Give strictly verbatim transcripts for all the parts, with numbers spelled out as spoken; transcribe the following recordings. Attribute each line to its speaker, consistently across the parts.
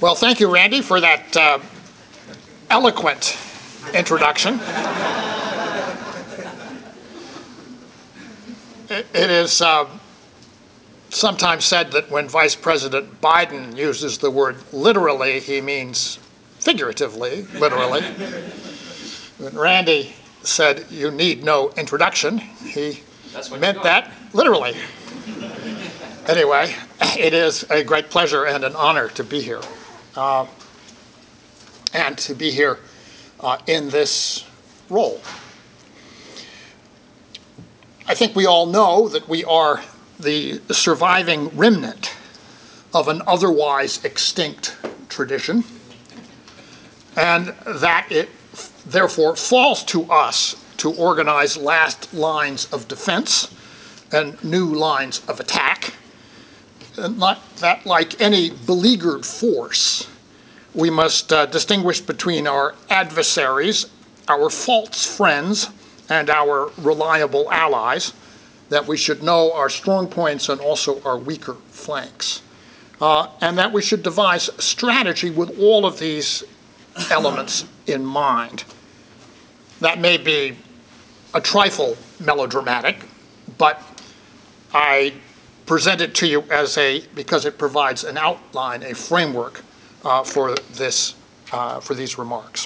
Speaker 1: Well, thank you, Randy, for that uh, eloquent introduction. it, it is uh, sometimes said that when Vice President Biden uses the word literally, he means figuratively, literally. When Randy said you need no introduction, he meant that literally. Anyway, it is a great pleasure and an honor to be here. Uh, and to be here uh, in this role. I think we all know that we are the surviving remnant of an otherwise extinct tradition, and that it therefore falls to us to organize last lines of defense and new lines of attack. And not that, like any beleaguered force, we must uh, distinguish between our adversaries, our false friends, and our reliable allies, that we should know our strong points and also our weaker flanks, uh, and that we should devise strategy with all of these elements in mind. That may be a trifle melodramatic, but I present it to you as a, because it provides an outline, a framework uh, for this, uh, for these remarks.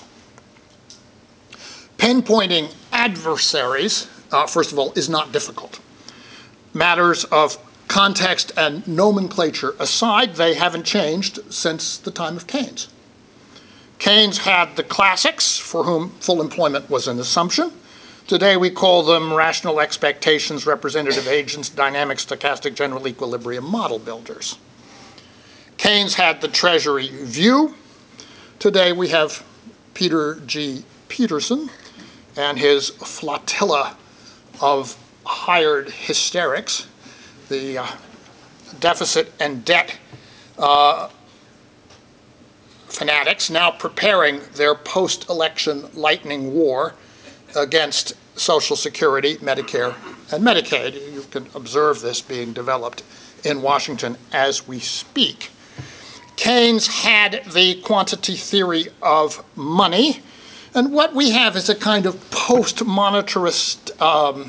Speaker 1: Pinpointing adversaries, uh, first of all, is not difficult. Matters of context and nomenclature aside, they haven't changed since the time of Keynes. Keynes had the classics, for whom full employment was an assumption. Today we call them rational expectations, representative agents, dynamic, stochastic, general equilibrium model builders. Keynes had the Treasury view. Today we have Peter G. Peterson and his flotilla of hired hysterics, the uh, deficit and debt uh, fanatics, now preparing their post-election lightning war against Social Security, Medicare, and Medicaid. You can observe this being developed in Washington as we speak. Keynes had the quantity theory of money, and what we have is a kind of post-monetarist um,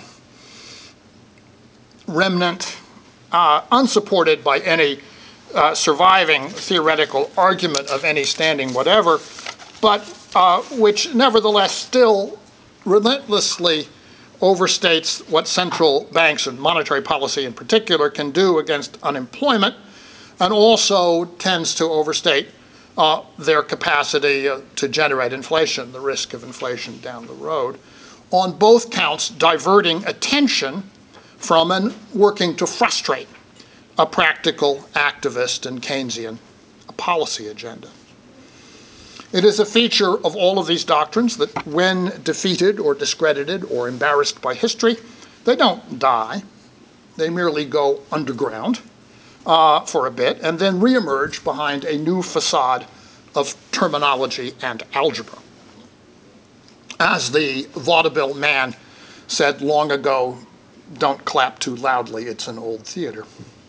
Speaker 1: remnant, uh, unsupported by any uh, surviving theoretical argument of any standing whatever, but uh, which nevertheless still relentlessly overstates what central banks and monetary policy in particular can do against unemployment, and also tends to overstate uh, their capacity uh, to generate inflation, the risk of inflation down the road, on both counts diverting attention from and working to frustrate a practical activist and Keynesian policy agenda. It is a feature of all of these doctrines that when defeated or discredited or embarrassed by history, they don't die. They merely go underground uh, for a bit and then reemerge behind a new facade of terminology and algebra. As the vaudeville man said long ago, don't clap too loudly, it's an old theater.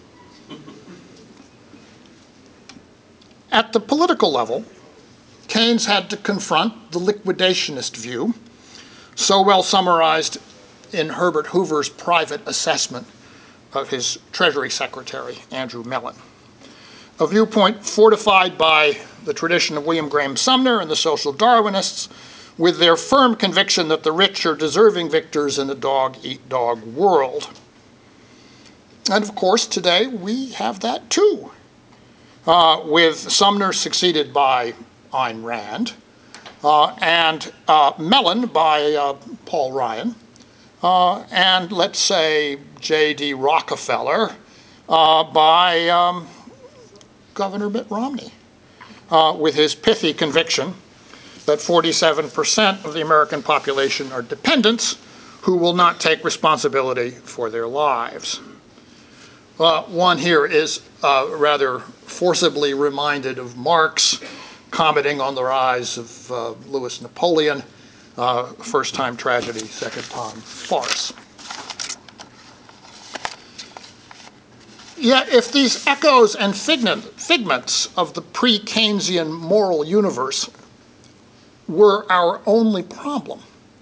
Speaker 1: At the political level, Keynes had to confront the liquidationist view, so well summarized in Herbert Hoover's private assessment of his Treasury Secretary, Andrew Mellon. A viewpoint fortified by the tradition of William Graham Sumner and the social Darwinists, with their firm conviction that the rich are deserving victors in a dog-eat-dog world. And of course, today we have that too, uh, with Sumner succeeded by Ayn Rand, uh, and uh, Mellon by uh, Paul Ryan, uh, and let's say J D Rockefeller uh, by um, Governor Mitt Romney, uh, with his pithy conviction that forty-seven percent of the American population are dependents who will not take responsibility for their lives. Uh, one here is uh, rather forcibly reminded of Marx commenting on the rise of uh, Louis Napoleon, uh, first time tragedy, second time farce. Yet if these echoes and figments of the pre-Keynesian moral universe were our only problem,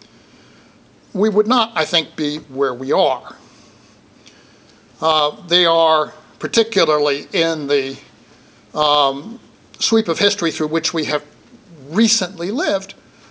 Speaker 1: we would not, I think, be where we are. Uh, they are, particularly in the um, sweep of history through which we have recently lived,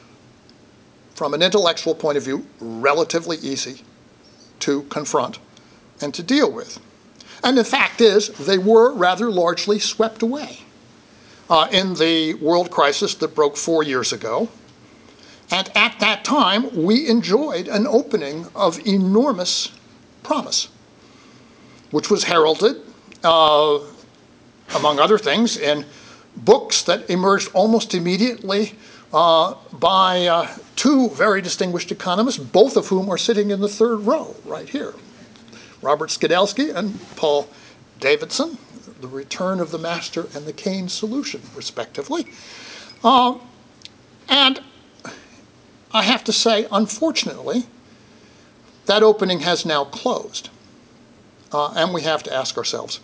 Speaker 1: from an intellectual point of view, relatively easy to confront and to deal with. And the fact is, they were rather largely swept away uh, in the world crisis that broke four years ago. And at that time, we enjoyed an opening of enormous promise, which was heralded, uh, among other things, in books that emerged almost immediately uh, by uh, two very distinguished economists, both of whom are sitting in the third row right here. Robert Skidelsky and Paul Davidson, The Return of the Master and the Keynes Solution, respectively. Uh, and I have to say, unfortunately, that opening has now closed. Uh, and we have to ask ourselves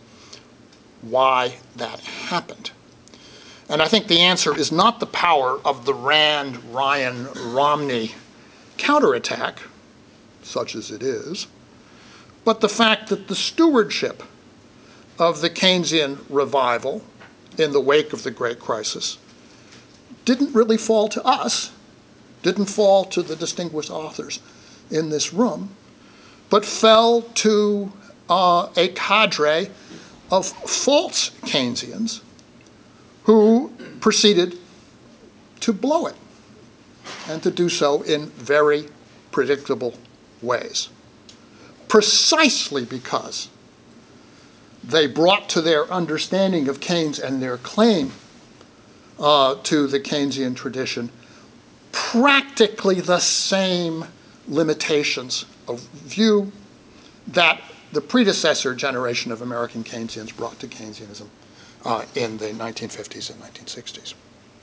Speaker 1: why that happened. And I think the answer is not the power of the Rand, Ryan, Romney counterattack, such as it is, but the fact that the stewardship of the Keynesian revival in the wake of the Great Crisis didn't really fall to us, didn't fall to the distinguished authors in this room, but fell to uh, a cadre of false Keynesians who proceeded to blow it, and to do so in very predictable ways, precisely because they brought to their understanding of Keynes and their claim uh, to the Keynesian tradition practically the same limitations of view that the predecessor generation of American Keynesians brought to Keynesianism uh, in the nineteen fifties and nineteen sixties.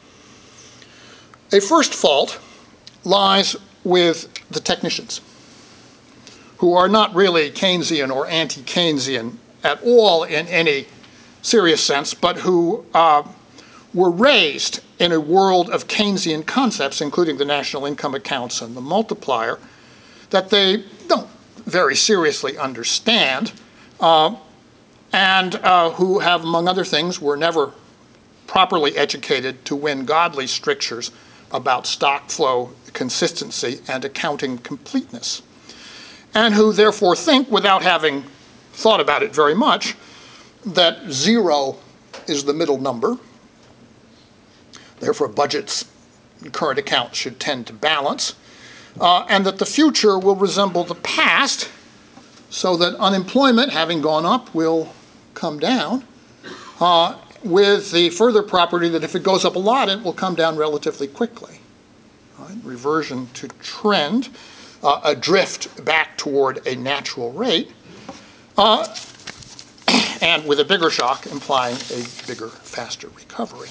Speaker 1: A first fault lies with the technicians, who are not really Keynesian or anti-Keynesian at all in any serious sense, but who uh, were raised in a world of Keynesian concepts, including the national income accounts and the multiplier, that they don't very seriously understand, uh, and uh, who have, among other things, were never properly educated to win godly strictures about stock flow consistency and accounting completeness, and who therefore think, without having thought about it very much, that zero is the middle number. Therefore, budgets and current accounts should tend to balance, uh, and that the future will resemble the past, so that unemployment, having gone up, will come down, uh, with the further property that if it goes up a lot, it will come down relatively quickly. Right? Reversion to trend, uh, a drift back toward a natural rate, uh, and with a bigger shock implying a bigger, faster recovery.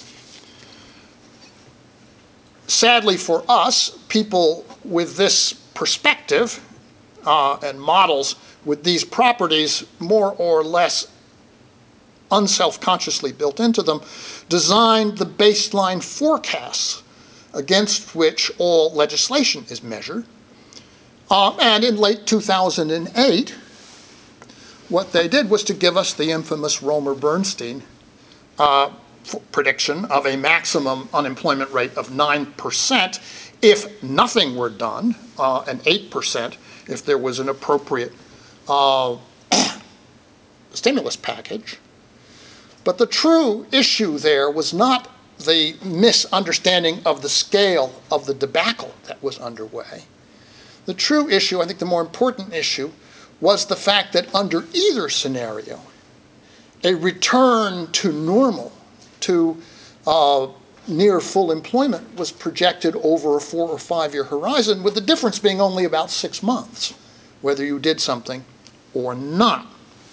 Speaker 1: Sadly for us, people with this perspective uh, and models with these properties more or less unself-consciously built into them, designed the baseline forecasts against which all legislation is measured. Uh, and in late two thousand eight, what they did was to give us the infamous Romer-Bernstein uh, prediction of a maximum unemployment rate of nine percent if nothing were done, uh, and eight percent if there was an appropriate uh, stimulus package. But the true issue there was not the misunderstanding of the scale of the debacle that was underway. The true issue, I think the more important issue, was the fact that under either scenario, a return to normal, to uh, near full employment, was projected over a four or five year horizon, with the difference being only about six months, whether you did something or not.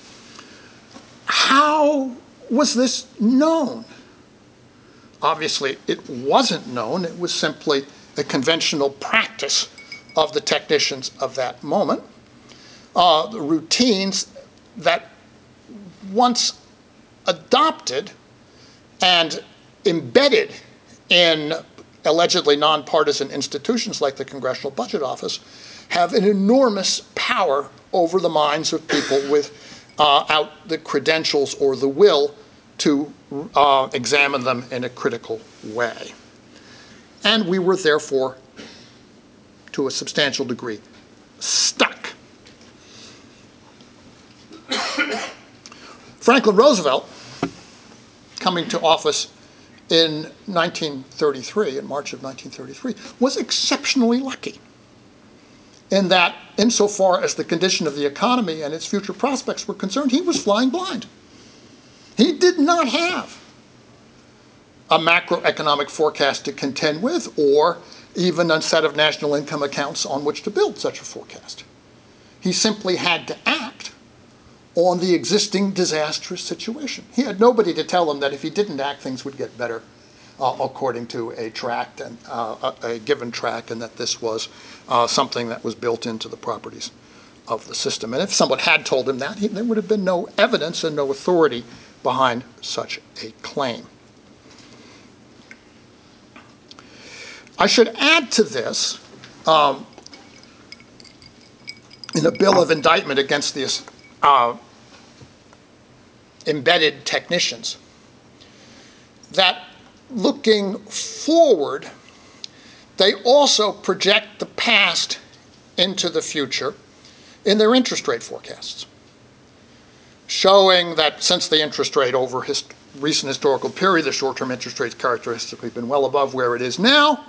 Speaker 1: How was this known? Obviously, it wasn't known. It was simply a conventional practice of the technicians of that moment. Uh, the routines that once adopted and embedded in allegedly nonpartisan institutions like the Congressional Budget Office, have an enormous power over the minds of people without uh, the credentials or the will to uh, examine them in a critical way. And we were therefore, to a substantial degree, stuck. Franklin Roosevelt, coming to office in nineteen thirty-three, in March of nineteen thirty-three, was exceptionally lucky in that, insofar as the condition of the economy and its future prospects were concerned, he was flying blind. He did not have a macroeconomic forecast to contend with, or even a set of national income accounts on which to build such a forecast. He simply had to act on the existing disastrous situation. He had nobody to tell him that if he didn't act, things would get better uh, according to a track, and uh, a, a given track, and that this was uh, something that was built into the properties of the system. And if someone had told him that, he, there would have been no evidence and no authority behind such a claim. I should add to this, um, in a bill of indictment against the uh, embedded technicians, that looking forward, they also project the past into the future in their interest rate forecasts, showing that since the interest rate over his recent historical period, the short-term interest rate's characteristically been well above where it is now,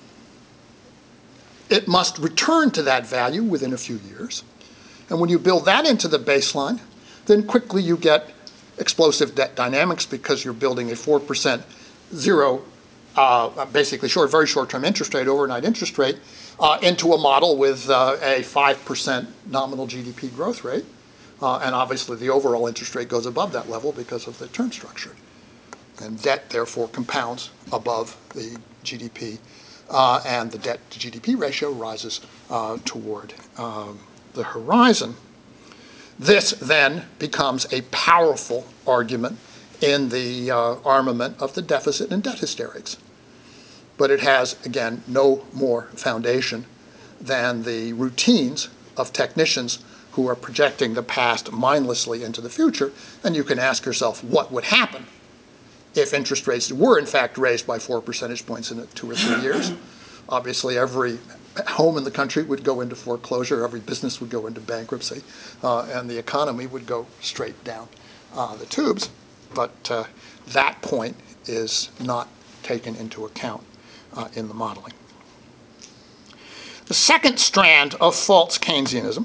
Speaker 1: it must return to that value within a few years. And when you build that into the baseline, then quickly you get explosive debt dynamics, because you're building a four percent zero, uh, basically short, very short-term interest rate, overnight interest rate, uh, into a model with uh, a five percent nominal G D P growth rate. Uh, and obviously the overall interest rate goes above that level because of the term structure. And debt, therefore, compounds above the G D P. Uh, and the debt to G D P ratio rises uh, toward um, the horizon. This then becomes a powerful argument in the uh, armament of the deficit and debt hysterics. But it has, again, no more foundation than the routines of technicians who are projecting the past mindlessly into the future. And you can ask yourself, what would happen if interest rates were in fact raised by four percentage points in two or three years? Obviously, every home in the country would go into foreclosure, every business would go into bankruptcy, uh, and the economy would go straight down uh, the tubes. But uh, that point is not taken into account uh, in the modeling. The second strand of false Keynesianism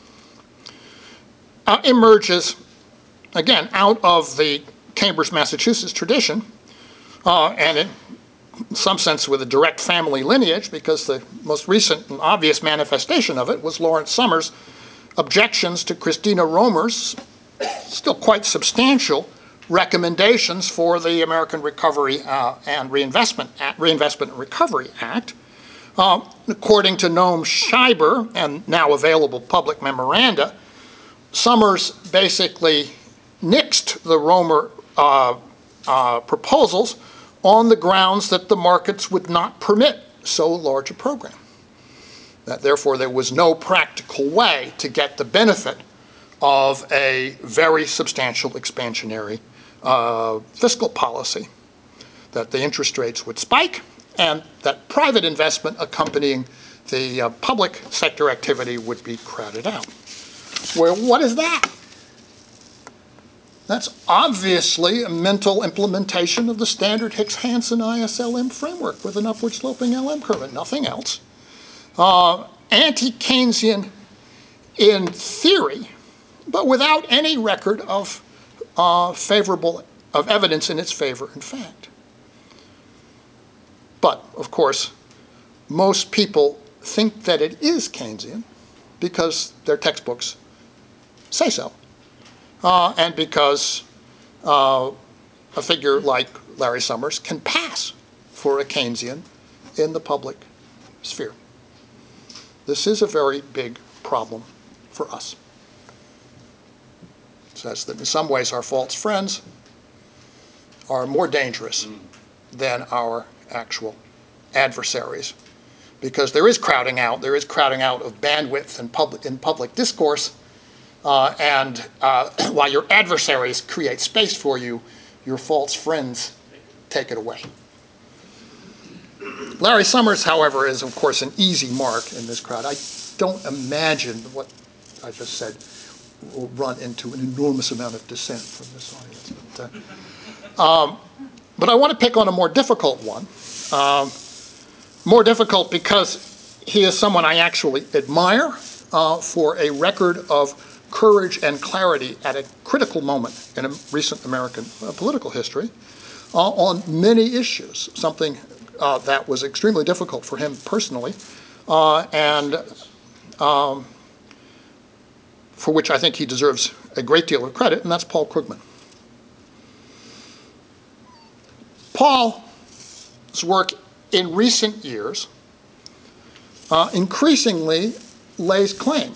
Speaker 1: uh, emerges, again, out of the Cambridge, Massachusetts tradition, uh, and in some sense with a direct family lineage, because the most recent and obvious manifestation of it was Lawrence Summers' objections to Christina Romer's still quite substantial recommendations for the American Recovery uh, and Reinvestment Act, Reinvestment and Recovery Act. Uh, according to Noam Scheiber and now available public memoranda, Summers basically nixed the Romer uh, uh, proposals on the grounds that the markets would not permit so large a program. That therefore there was no practical way to get the benefit of a very substantial expansionary uh, fiscal policy, that the interest rates would spike, and that private investment accompanying the uh, public sector activity would be crowded out. Well, what is that? That's obviously a mental implementation of the standard Hicks-Hansen I S L M framework with an upward-sloping L M curve and nothing else. Uh, anti-Keynesian in theory, but without any record of uh, favorable, of evidence in its favor in fact. But, of course, most people think that it is Keynesian because their textbooks say so. Uh, and because uh, a figure like Larry Summers can pass for a Keynesian in the public sphere. This is a very big problem for us. says that in some ways our false friends are more dangerous than our actual adversaries, because there is crowding out, there is crowding out of bandwidth in public, in public discourse, uh, and uh, while your adversaries create space for you, your false friends take it away. Larry Summers, however, is of course an easy mark in this crowd. I don't imagine what I just said will run into an enormous amount of dissent from this audience. But, uh, um, but I want to pick on a more difficult one. Um, more difficult because he is someone I actually admire uh, for a record of courage and clarity at a critical moment in a recent American uh, political history uh, on many issues, something uh, that was extremely difficult for him personally, uh, and um, for which I think he deserves a great deal of credit, and that's Paul Krugman. Paul's work in recent years uh, increasingly lays claim,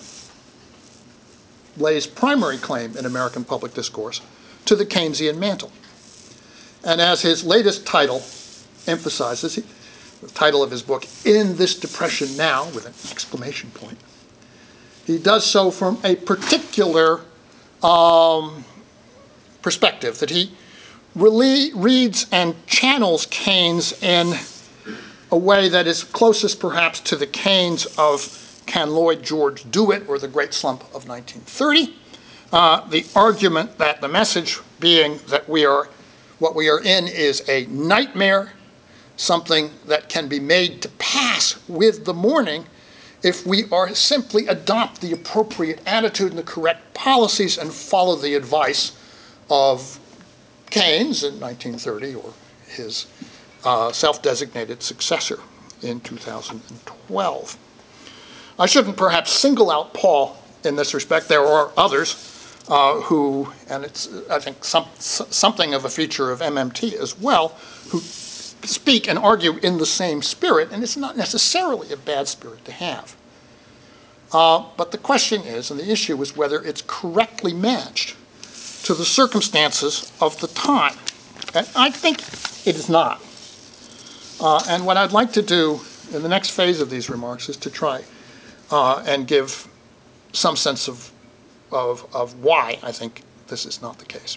Speaker 1: lays primary claim in American public discourse to the Keynesian mantle. And as his latest title emphasizes, he, the title of his book, In This Depression Now, with an exclamation point, he does so from a particular um, perspective, that he really reads and channels Keynes in a way that is closest perhaps to the Keynes of Can Lloyd George Do It, or The Great Slump of nineteen thirty. Uh, the argument that the message being that we are, what we are in is a nightmare, something that can be made to pass with the morning if we are simply adopt the appropriate attitude and the correct policies and follow the advice of Keynes in nineteen thirty, or his uh, self-designated successor in two thousand twelve. I shouldn't perhaps single out Paul in this respect. There are others uh, who, and it's, I think, some, something of a feature of M M T as well, who speak and argue in the same spirit, and it's not necessarily a bad spirit to have. Uh, but the question is, and the issue is, whether it's correctly matched to the circumstances of the time. And I think it is not. Uh, and what I'd like to do in the next phase of these remarks is to try uh, and give some sense of, of, of why I think this is not the case.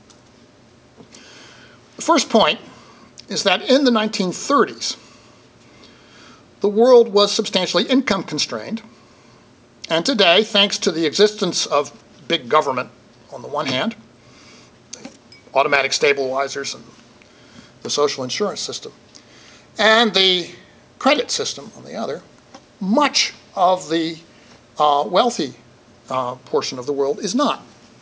Speaker 1: The first point is that in the nineteen thirties, the world was substantially income constrained. And today, thanks to the existence of big government on the one hand, automatic stabilizers and the social insurance system, and the credit system on the other, much of the uh, wealthy uh, portion of the world is not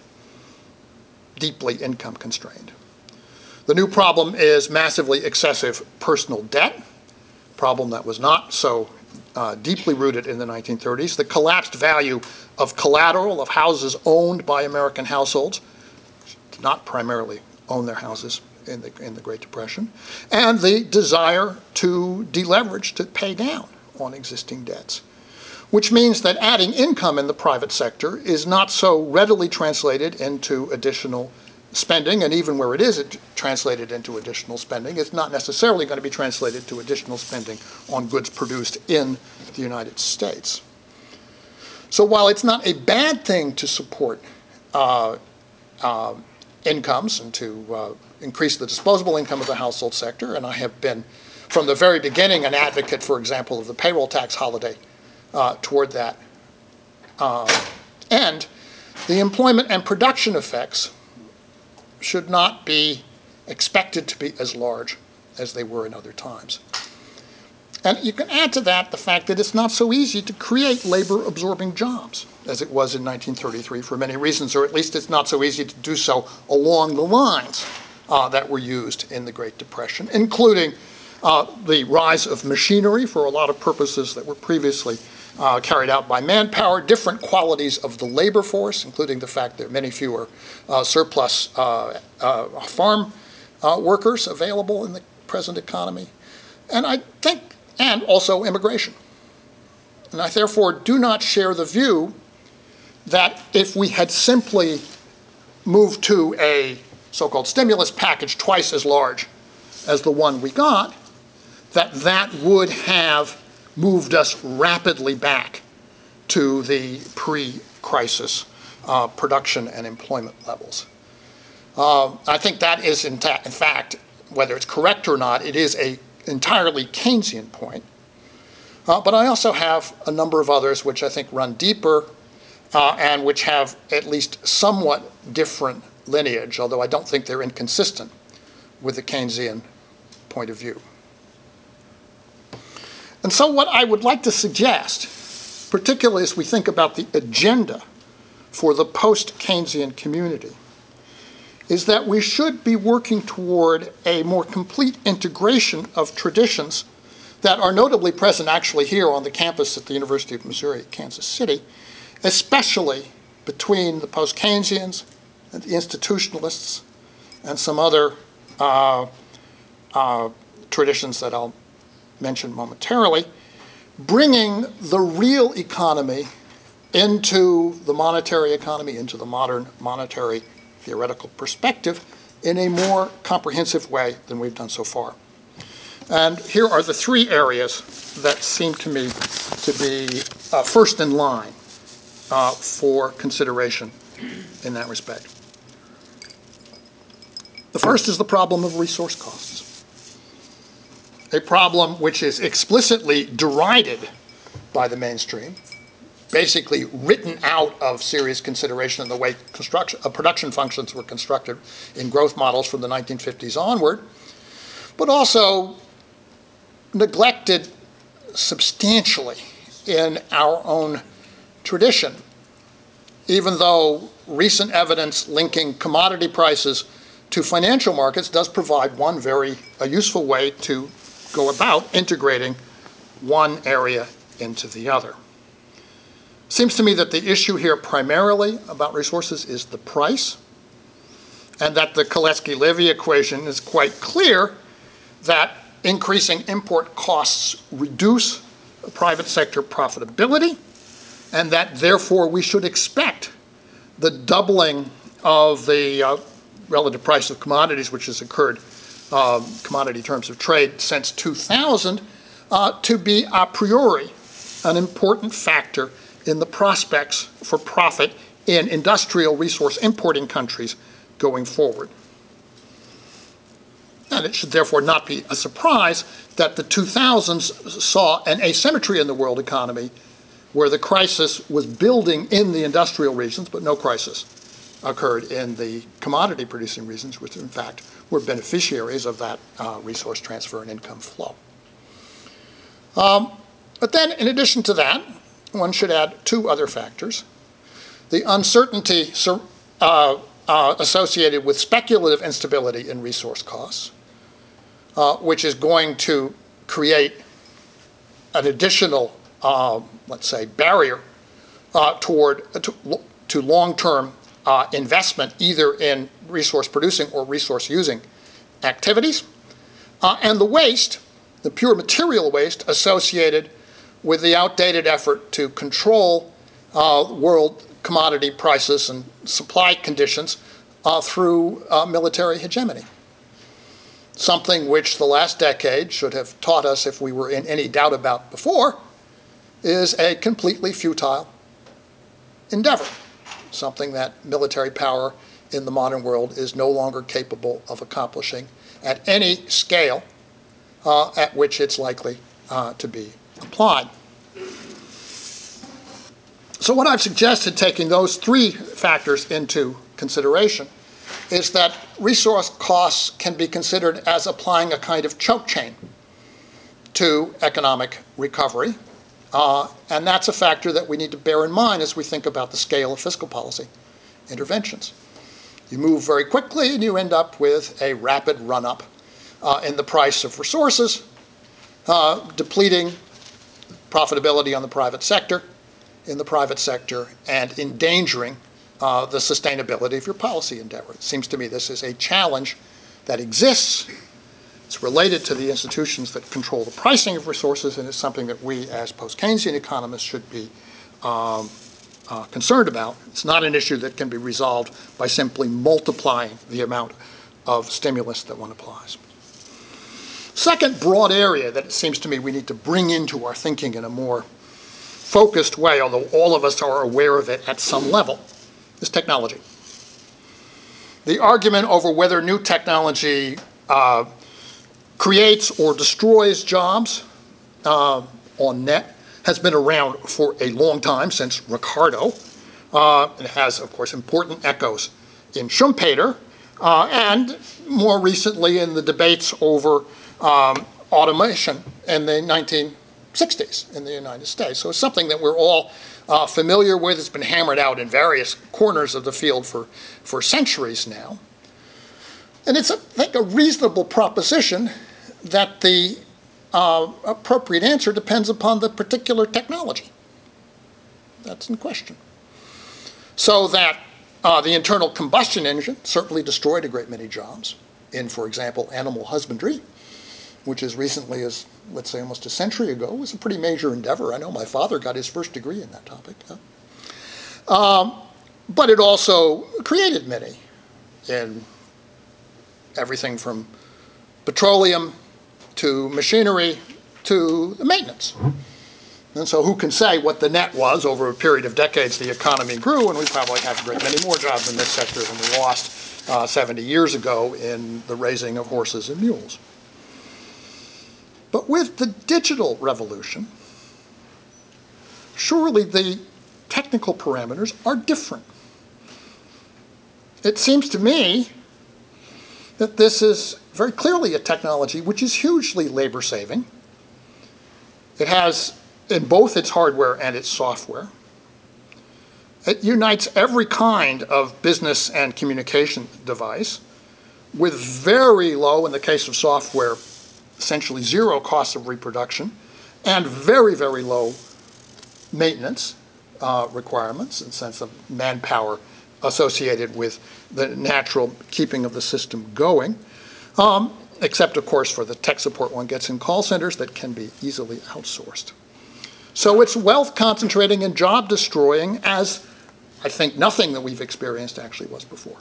Speaker 1: deeply income constrained. The new problem is massively excessive personal debt, problem that was not so uh, deeply rooted in the nineteen thirties. The collapsed value of collateral, of houses owned by American households, did not primarily own their houses in the, in the Great Depression, and the desire to deleverage, to pay down on existing debts, which means that adding income in the private sector is not so readily translated into additional spending, and even where it is it translated into additional spending, it's not necessarily going to be translated to additional spending on goods produced in the United States. So while it's not a bad thing to support uh, uh, incomes and to uh, increase the disposable income of the household sector, and I have been from the very beginning an advocate, for example, of the payroll tax holiday uh, toward that uh, end, the employment and production effects should not be expected to be as large as they were in other times. And you can add to that the fact that it's not so easy to create labor-absorbing jobs as it was in nineteen thirty-three for many reasons, or at least it's not so easy to do so along the lines uh, that were used in the Great Depression, including uh, the rise of machinery for a lot of purposes that were previously Uh, carried out by manpower, different qualities of the labor force, including the fact there are many fewer uh, surplus uh, uh, farm uh, workers available in the present economy. And I think, and also immigration. And I therefore do not share the view that if we had simply moved to a so-called stimulus package twice as large as the one we got, that that would have moved us rapidly back to the pre-crisis uh, production and employment levels. Uh, I think that is, in, in fact, whether it's correct or not, it is an entirely Keynesian point. Uh, but I also have a number of others which I think run deeper uh, and which have at least somewhat different lineage, although I don't think they're inconsistent with the Keynesian point of view. And so what I would like to suggest, particularly as we think about the agenda for the post-Keynesian community, is that we should be working toward a more complete integration of traditions that are notably present actually here on the campus at the University of Missouri at Kansas City, especially between the post-Keynesians and the institutionalists and some other uh, uh, traditions that I'll mention momentarily, bringing the real economy into the monetary economy, into the modern monetary theoretical perspective in a more comprehensive way than we've done so far. And here are the three areas that seem to me to be uh, first in line uh, for consideration in that respect. The first is the problem of resource costs, a problem which is explicitly derided by the mainstream, basically written out of serious consideration in the way construction, uh, production functions were constructed in growth models from the nineteen fifties onward, but also neglected substantially in our own tradition, even though recent evidence linking commodity prices to financial markets does provide one very a useful way to go about integrating one area into the other. Seems to me that the issue here primarily about resources is the price, and that the Kalecki-Levy equation is quite clear that increasing import costs reduce private sector profitability, and that therefore we should expect the doubling of the uh, relative price of commodities, which has occurred, uh, commodity terms of trade, since two thousand, uh, to be a priori an important factor in the prospects for profit in industrial resource importing countries going forward. And it should therefore not be a surprise that the two thousands saw an asymmetry in the world economy where the crisis was building in the industrial regions, but no crisis occurred in the commodity producing regions, which in fact were beneficiaries of that uh, resource transfer and income flow. Um, but then in addition to that, one should add two other factors. The uncertainty uh, uh, associated with speculative instability in resource costs, uh, which is going to create an additional, uh, let's say, barrier uh, toward uh, to, to long-term uh, investment, either in resource producing or resource using activities, uh, and the waste, the pure material waste associated with the outdated effort to control uh, world commodity prices and supply conditions uh, through uh, military hegemony. Something which the last decade should have taught us, if we were in any doubt about before, is a completely futile endeavor. Something that military power in the modern world is no longer capable of accomplishing at any scale uh, at which it's likely uh, to be applied. So what I've suggested, taking those three factors into consideration, is that resource costs can be considered as applying a kind of choke chain to economic recovery. Uh, and that's a factor that we need to bear in mind as we think about the scale of fiscal policy interventions. You move very quickly and you end up with a rapid run-up uh, in the price of resources, uh, depleting profitability on the private sector, in the private sector, and endangering uh, the sustainability of your policy endeavor. It seems to me this is a challenge that exists. It's related to the institutions that control the pricing of resources, and it's something that we as post-Keynesian economists should be um, uh, concerned about. It's not an issue that can be resolved by simply multiplying the amount of stimulus that one applies. Second broad area that it seems to me we need to bring into our thinking in a more focused way, although all of us are aware of it at some level, is technology. The argument over whether new technology uh, creates or destroys jobs uh, on net has been around for a long time, since Ricardo. Uh, it has, of course, important echoes in Schumpeter, uh, and more recently in the debates over um, automation in the nineteen sixties in the United States. So it's something that we're all uh, familiar with. It's been hammered out in various corners of the field for, for centuries now. And it's, I think, a reasonable proposition that the uh, appropriate answer depends upon the particular technology that's in question. So that uh, the internal combustion engine certainly destroyed a great many jobs in, for example, animal husbandry, which as recently as, let's say, almost a century ago was a pretty major endeavor. I know my father got his first degree in that topic. Huh? Um, but it also created many in everything from petroleum to machinery to the maintenance. And so who can say what the net was over a period of decades the economy grew, and we probably have a great many more jobs in this sector than we lost uh, seventy years ago in the raising of horses and mules. But with the digital revolution, surely the technical parameters are different. It seems to me that this is very clearly a technology which is hugely labor-saving. It has, in both its hardware and its software, it unites every kind of business and communication device with very low, in the case of software, essentially zero cost of reproduction, and very, very low maintenance uh, requirements in the sense of manpower associated with the natural keeping of the system going, um, except, of course, for the tech support one gets in call centers that can be easily outsourced. So it's wealth concentrating and job destroying as I think nothing that we've experienced actually was before.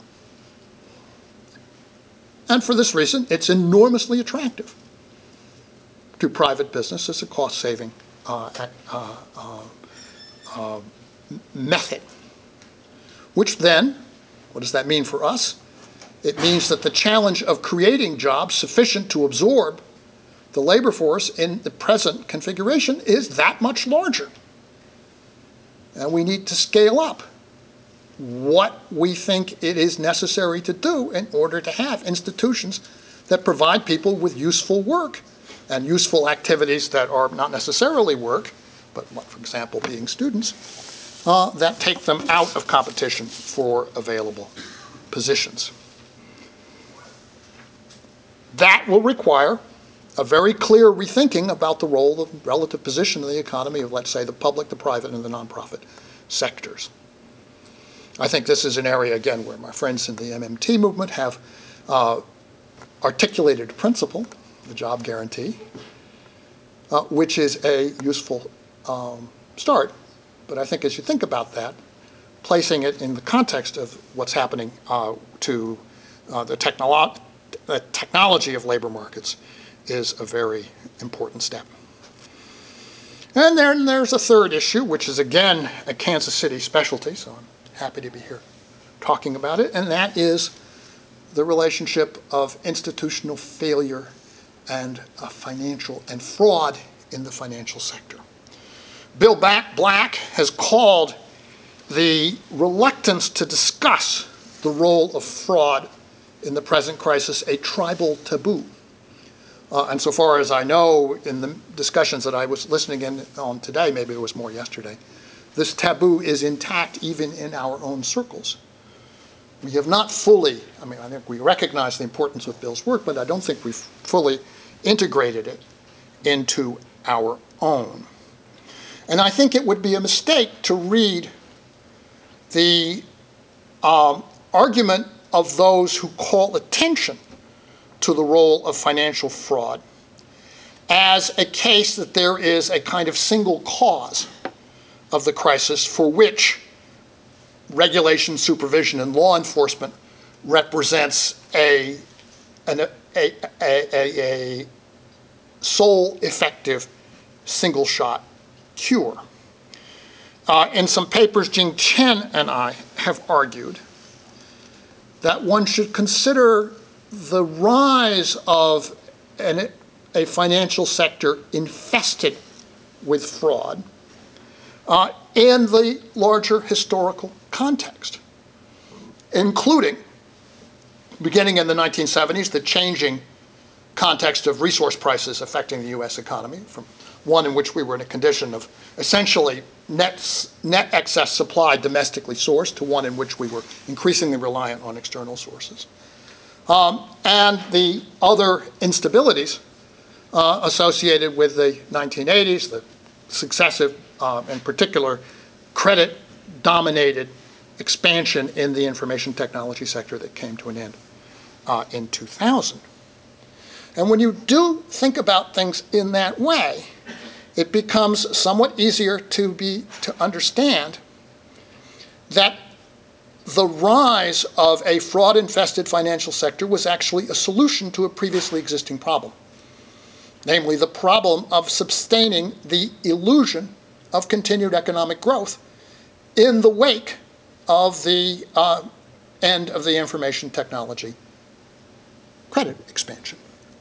Speaker 1: And for this reason, it's enormously attractive to private business as a cost-saving uh, uh, uh, uh, method. Which then, what does that mean for us? It means that the challenge of creating jobs sufficient to absorb the labor force in the present configuration is that much larger. And we need to scale up what we think it is necessary to do in order to have institutions that provide people with useful work and useful activities that are not necessarily work, but, for example, being students, uh, that take them out of competition for available positions. That will require a very clear rethinking about the role of relative position in the economy of, let's say, the public, the private, and the nonprofit sectors. I think this is an area, again, where my friends in the M M T movement have uh, articulated a principle, the job guarantee, uh, which is a useful um, start. But I think as you think about that, placing it in the context of what's happening uh, to uh, the, technolo the technology of labor markets is a very important step. And then there's a third issue, which is, again, a Kansas City specialty, so I'm happy to be here talking about it, and that is the relationship of institutional failure and uh, financial and fraud in the financial sector. Bill Black has called the reluctance to discuss the role of fraud in the present crisis a tribal taboo. Uh, and so far as I know, in the discussions that I was listening in on today, maybe it was more yesterday, this taboo is intact even in our own circles. We have not fully, I mean, I think we recognize the importance of Bill's work, but I don't think we've fully integrated it into our own. And I think it would be a mistake to read the um, argument of those who call attention to the role of financial fraud as a case that there is a kind of single cause of the crisis for which regulation, supervision, and law enforcement represents a, an, a, a, a, a sole effective single-shot cure. Uh, in some papers, Jing Chen and I have argued that one should consider the rise of an, a financial sector infested with fraud uh, in the larger historical context, including, beginning in the nineteen seventies, the changing context of resource prices affecting the U S economy, from one in which we were in a condition of essentially net, net excess supply domestically sourced to one in which we were increasingly reliant on external sources. Um, and the other instabilities uh, associated with the nineteen eighties, the successive, uh, in particular, credit-dominated expansion in the information technology sector that came to an end uh, in two thousand. And when you do think about things in that way, it becomes somewhat easier to be to understand that the rise of a fraud-infested financial sector was actually a solution to a previously existing problem, namely the problem of sustaining the illusion of continued economic growth in the wake of the uh, end of the information technology credit expansion.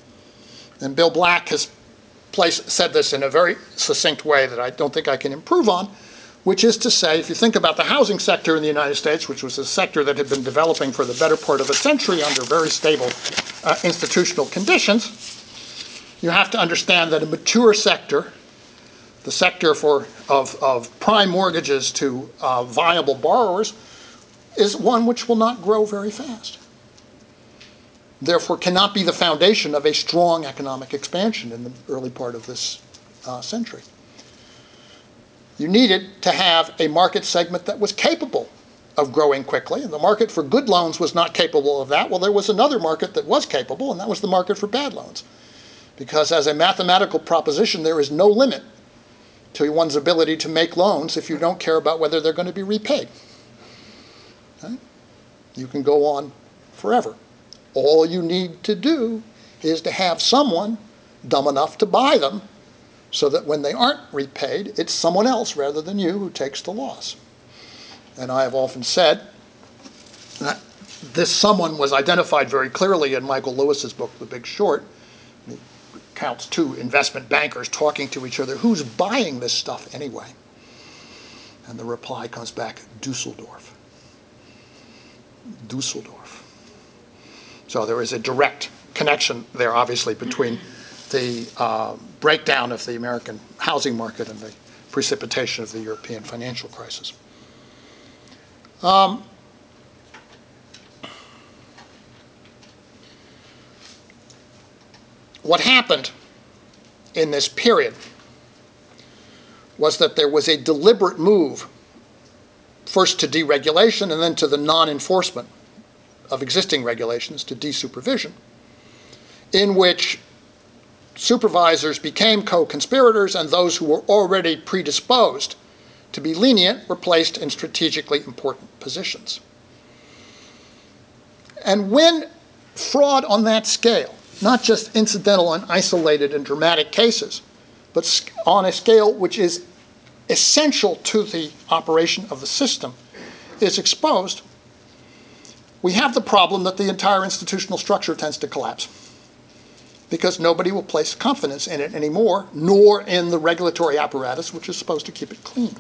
Speaker 1: And Bill Black has placed, said this in a very succinct way that I don't think I can improve on, which is to say, if you think about the housing sector in the United States, which was a sector that had been developing for the better part of a century under very stable uh, institutional conditions, you have to understand that a mature sector, the sector for, of, of prime mortgages to uh, viable borrowers, is one which will not grow very fast. Therefore, cannot be the foundation of a strong economic expansion in the early part of this uh, century. You needed to have a market segment that was capable of growing quickly, and the market for good loans was not capable of that. Well, there was another market that was capable, and that was the market for bad loans. Because as a mathematical proposition, there is no limit to one's ability to make loans if you don't care about whether they're going to be repaid. Okay? You can go on forever. All you need to do is to have someone dumb enough to buy them so that when they aren't repaid, it's someone else rather than you who takes the loss. And I have often said that this someone was identified very clearly in Michael Lewis's book, The Big Short. He counts two investment bankers talking to each other. Who's buying this stuff anyway? And the reply comes back, Dusseldorf. Dusseldorf. So there is a direct connection there, obviously, between the uh, breakdown of the American housing market and the precipitation of the European financial crisis. Um, what happened in this period was that there was a deliberate move, first to deregulation and then to the non-enforcement of existing regulations, to desupervision, in which supervisors became co-conspirators and those who were already predisposed to be lenient were placed in strategically important positions. And when fraud on that scale, not just incidental and isolated and dramatic cases, but on a scale which is essential to the operation of the system, is exposed, we have the problem that the entire institutional structure tends to collapse because nobody will place confidence in it anymore, nor in the regulatory apparatus, which is supposed to keep it clean.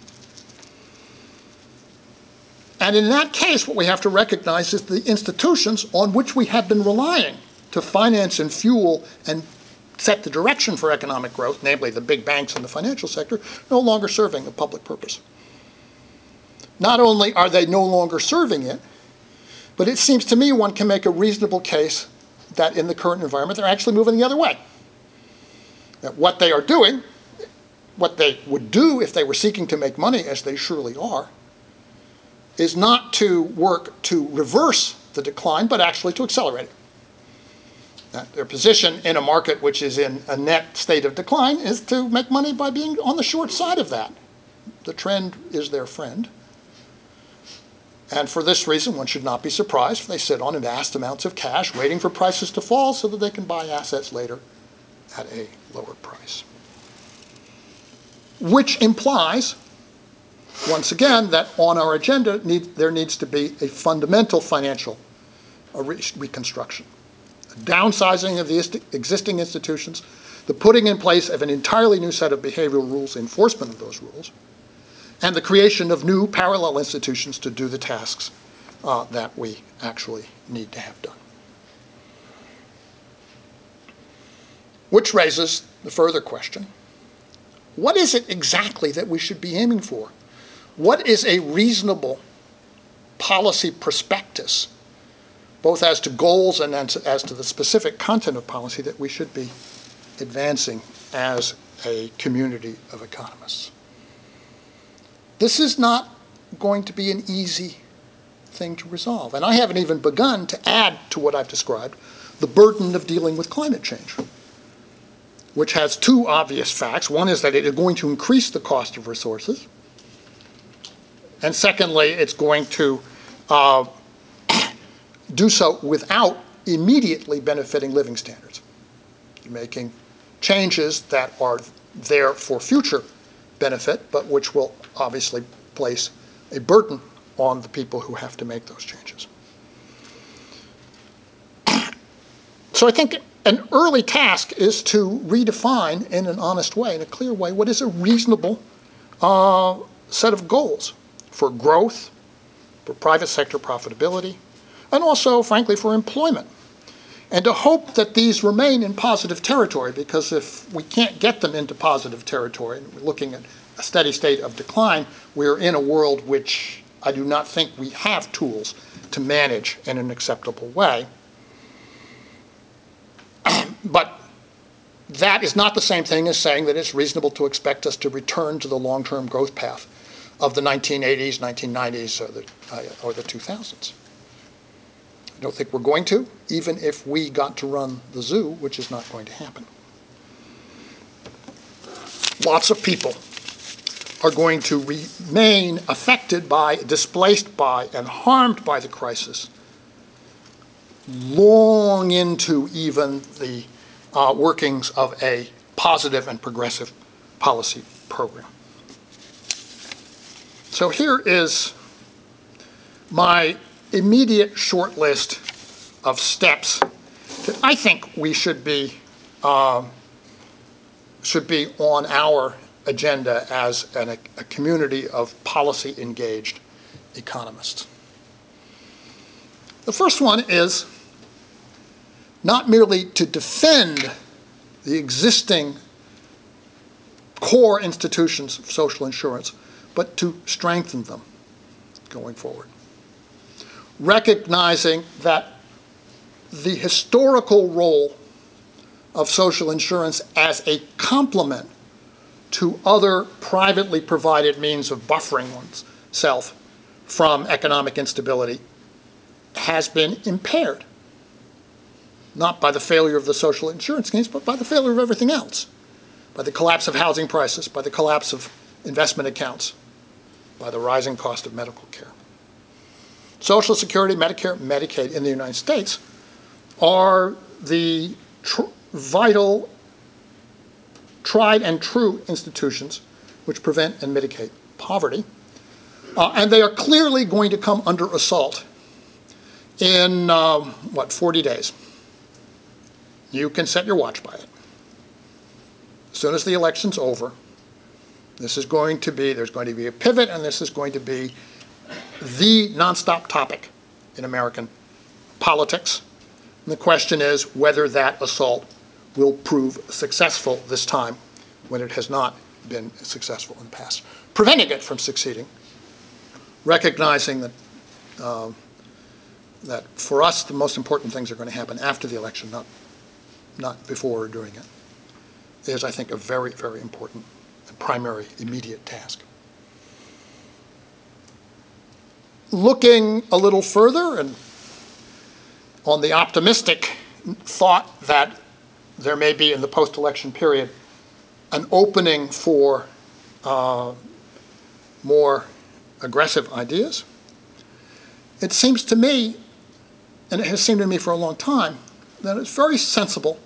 Speaker 1: And in that case, what we have to recognize is the institutions on which we have been relying to finance and fuel and set the direction for economic growth, namely the big banks and the financial sector, no longer serving a public purpose. Not only are they no longer serving it, but it seems to me one can make a reasonable case that in the current environment they're actually moving the other way. That what they are doing, what they would do if they were seeking to make money, as they surely are, is not to work to reverse the decline, but actually to accelerate it. That their position in a market which is in a net state of decline is to make money by being on the short side of that. The trend is their friend. And for this reason, one should not be surprised if they sit on vast amounts of cash waiting for prices to fall so that they can buy assets later at a lower price. Which implies, once again, that on our agenda need, there needs to be a fundamental financial a re reconstruction, a downsizing of the existing institutions, the putting in place of an entirely new set of behavioral rules, enforcement of those rules, and the creation of new parallel institutions to do the tasks uh, that we actually need to have done. Which raises the further question, what is it exactly that we should be aiming for? What is a reasonable policy prospectus, both as to goals and as to the specific content of policy that we should be advancing as a community of economists? This is not going to be an easy thing to resolve. And I haven't even begun to add to what I've described the burden of dealing with climate change, which has two obvious facts. One is that it is going to increase the cost of resources. And secondly, it's going to uh, do so without immediately benefiting living standards, making changes that are there for future benefit, but which will obviously place a burden on the people who have to make those changes. So I think an early task is to redefine in an honest way, in a clear way, what is a reasonable uh, set of goals for growth, for private sector profitability, and also, frankly, for employment. And to hope that these remain in positive territory, because if we can't get them into positive territory, and we're looking at a steady state of decline, we're in a world which I do not think we have tools to manage in an acceptable way. But that is not the same thing as saying that it's reasonable to expect us to return to the long-term growth path of the nineteen eighties, nineteen nineties, or the, uh, or the two thousands. I don't think we're going to, even if we got to run the zoo, which is not going to happen. Lots of people are going to remain affected by, displaced by, and harmed by the crisis long into even the uh, workings of a positive and progressive policy program. So here is my immediate short list of steps that I think we should be uh, should be on our agenda as an, a community of policy-engaged economists. The first one is not merely to defend the existing core institutions of social insurance, but to strengthen them going forward. Recognizing that the historical role of social insurance as a complement to other privately provided means of buffering oneself from economic instability has been impaired. Not by the failure of the social insurance schemes, but by the failure of everything else. By the collapse of housing prices, by the collapse of investment accounts, by the rising cost of medical care. Social Security, Medicare, Medicaid in the United States are the tr vital, tried and true institutions which prevent and mitigate poverty. Uh, and they are clearly going to come under assault in, um, what, forty days. You can set your watch by it. As soon as the election's over, this is going to be, there's going to be a pivot, and this is going to be the nonstop topic in American politics. And the question is whether that assault will prove successful this time when it has not been successful in the past. Preventing it from succeeding, recognizing that, uh, that for us the most important things are going to happen after the election, not, not before or during it, is, I think, a very, very important and primary immediate task. Looking a little further and on the optimistic thought that there may be in the post-election period an opening for uh, more aggressive ideas, it seems to me, and it has seemed to me for a long time, that it's very sensible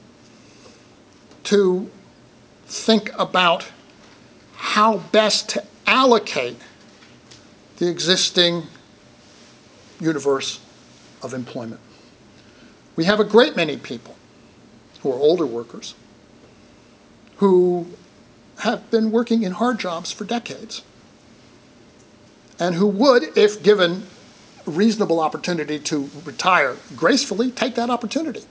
Speaker 1: to think about how best to allocate the existing universe of employment. We have a great many people who are older workers who have been working in hard jobs for decades and who would, if given a reasonable opportunity to retire gracefully, take that opportunity.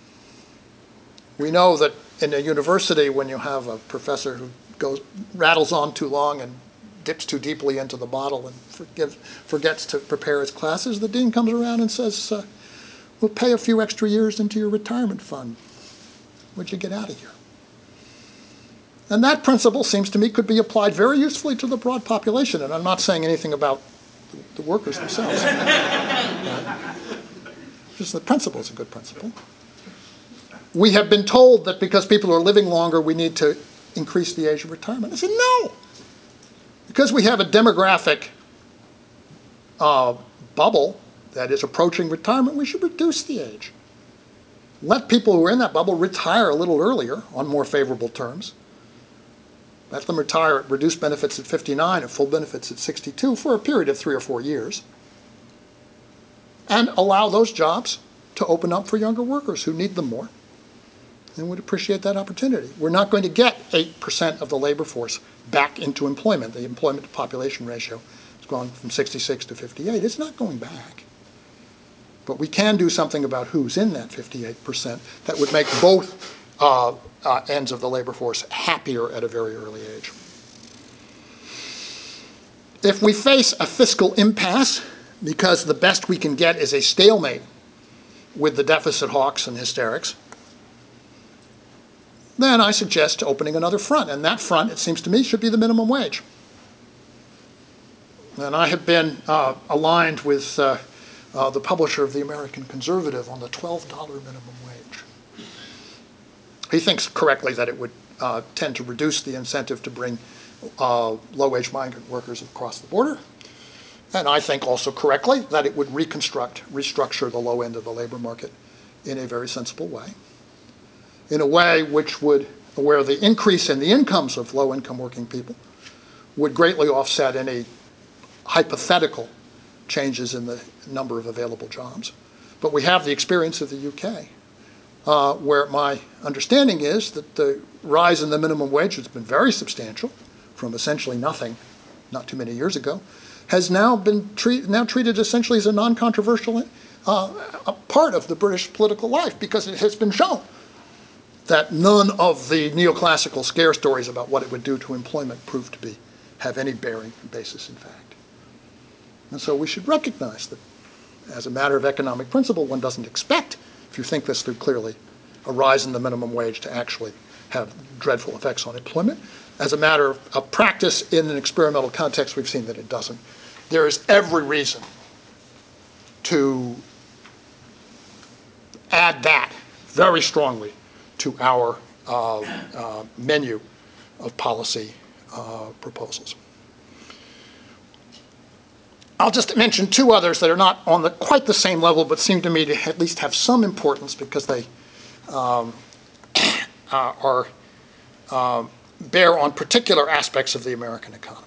Speaker 1: We know that in a university, when you have a professor who goes, rattles on too long and dips too deeply into the bottle and forgive, forgets to prepare his classes, the dean comes around and says, uh, we'll pay a few extra years into your retirement fund. Would you get out of here? And that principle, seems to me, could be applied very usefully to the broad population. And I'm not saying anything about the workers themselves. Right? Just the principle is a good principle. We have been told that because people are living longer, we need to increase the age of retirement. I said, no. Because we have a demographic uh, bubble that is approaching retirement, we should reduce the age. Let people who are in that bubble retire a little earlier on more favorable terms. Let them retire at reduced benefits at fifty-nine and full benefits at sixty-two for a period of three or four years. And allow those jobs to open up for younger workers who need them more and would appreciate that opportunity. We're not going to get eight percent of the labor force back into employment. The employment to population ratio has gone from sixty-six to fifty-eight. It's not going back. But we can do something about who's in that fifty-eight percent that would make both uh, uh, ends of the labor force happier at a very early age. If we face a fiscal impasse, because the best we can get is a stalemate with the deficit hawks and hysterics, then I suggest opening another front. And that front, it seems to me, should be the minimum wage. And I have been uh, aligned with uh, uh, the publisher of the American Conservative on the twelve dollar minimum wage. He thinks correctly that it would uh, tend to reduce the incentive to bring uh, low-wage migrant workers across the border. And I think also correctly that it would reconstruct, restructure the low end of the labor market in a very sensible way, in a way which would, where the increase in the incomes of low-income working people would greatly offset any hypothetical changes in the number of available jobs. But we have the experience of the U K, uh, where my understanding is that the rise in the minimum wage has been very substantial, from essentially nothing not too many years ago, has now been treat, now treated essentially as a non-controversial uh, a part of the British political life, because it has been shown that none of the neoclassical scare stories about what it would do to employment proved to be have any bearing and basis in fact. And so we should recognize that as a matter of economic principle, one doesn't expect, if you think this through clearly, a rise in the minimum wage to actually have dreadful effects on employment. As a matter of, of practice in an experimental context, we've seen that it doesn't. There is every reason to add that very strongly to our uh, uh, menu of policy uh, proposals. I'll just mention two others that are not on the, quite the same level, but seem to me to at least have some importance because they um, uh, are uh, bear on particular aspects of the American economy.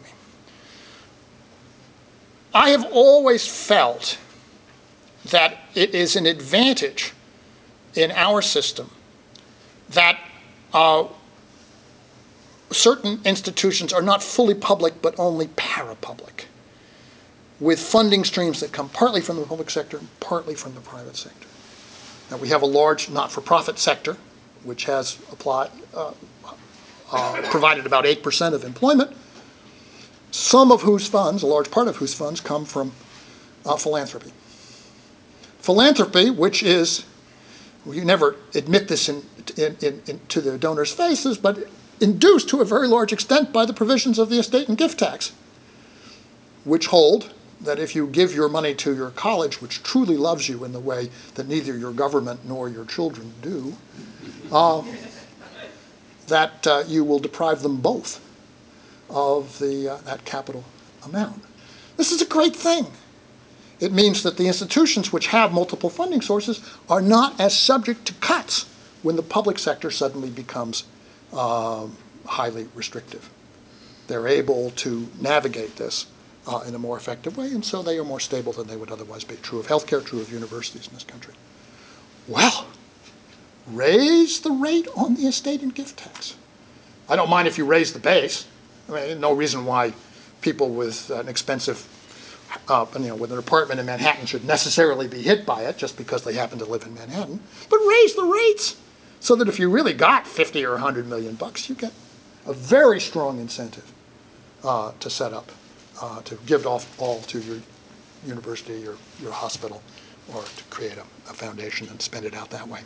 Speaker 1: I have always felt that it is an advantage in our system that uh, certain institutions are not fully public but only parapublic, with funding streams that come partly from the public sector and partly from the private sector. Now, we have a large not-for-profit sector, which has applied, uh, uh, provided about eight percent of employment, some of whose funds, a large part of whose funds, come from uh, philanthropy. Philanthropy, which is, well, you never admit this in, in, in, in, to the donors' faces, but induced to a very large extent by the provisions of the estate and gift tax, which hold that if you give your money to your college, which truly loves you in the way that neither your government nor your children do, uh, that uh, you will deprive them both of the, uh, that capital amount. This is a great thing. It means that the institutions which have multiple funding sources are not as subject to cuts when the public sector suddenly becomes um, highly restrictive. They're able to navigate this uh, in a more effective way, and so they are more stable than they would otherwise be. True of healthcare, true of universities in this country. Well, raise the rate on the estate and gift tax. I don't mind if you raise the base. I mean, no reason why people with an expensive, uh, you know, with an apartment in Manhattan should necessarily be hit by it just because they happen to live in Manhattan. But raise the rates so that if you really got fifty or a hundred million bucks, you get a very strong incentive uh, to set up, uh, to give it off all to your university or your hospital, or to create a, a foundation and spend it out that way.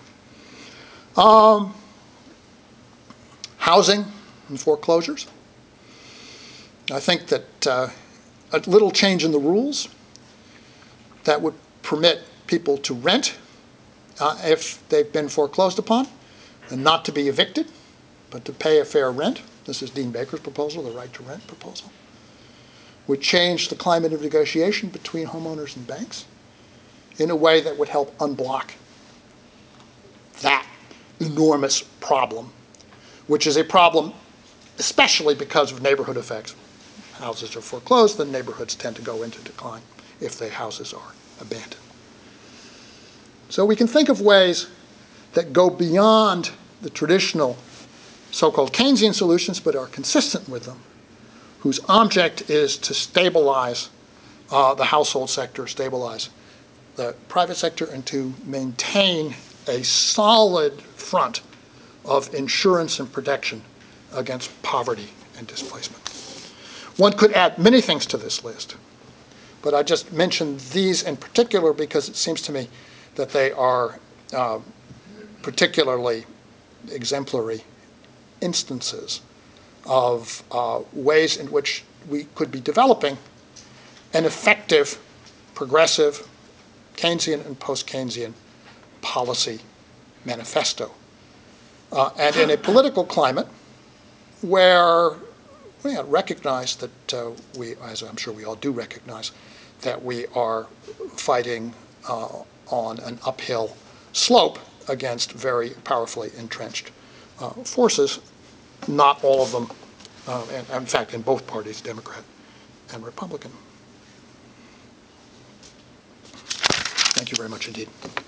Speaker 1: Um, housing and foreclosures. I think that uh, a little change in the rules that would permit people to rent uh, if they've been foreclosed upon, and not to be evicted, but to pay a fair rent. This is Dean Baker's proposal, the right to rent proposal. Would change the climate of negotiation between homeowners and banks in a way that would help unblock that enormous problem, which is a problem especially because of neighborhood effects. Houses are foreclosed, then neighborhoods tend to go into decline if the houses are abandoned. So we can think of ways that go beyond the traditional so-called Keynesian solutions, but are consistent with them, whose object is to stabilize uh, the household sector, stabilize the private sector, and to maintain a solid front of insurance and protection against poverty and displacement. One could add many things to this list, but I just mentioned these in particular because it seems to me that they are uh, particularly exemplary instances of uh, ways in which we could be developing an effective, progressive, Keynesian and post-Keynesian policy manifesto. Uh, and in a political climate where we recognize that uh, we, as I'm sure we all do recognize, that we are fighting uh, on an uphill slope against very powerfully entrenched uh, forces, not all of them, uh, and in fact in both parties, Democrat and Republican. Thank you very much indeed.